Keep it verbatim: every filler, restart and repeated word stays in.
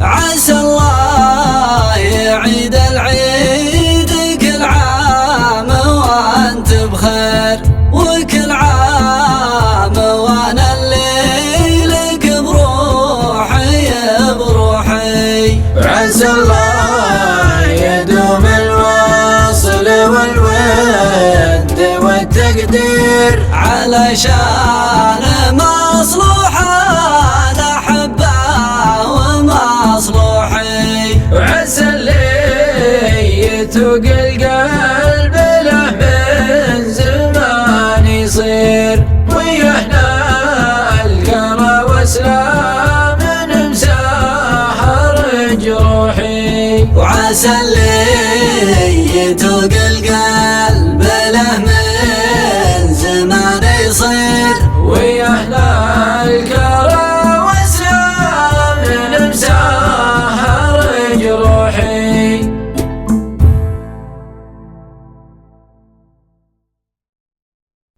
عسى الله يعيد العيد كل عام وانت بخير، وكل عام وانا اللي لك بروحي بروحي. عسى الله يدوم الوصل والود والتقدير علشان مصلوحة الأحبة ومصلوحي. وعسى اللي يتوق القلب له من زمان يصير، ويهنا القرى وسلام مساهر جروحي. وعسى اللي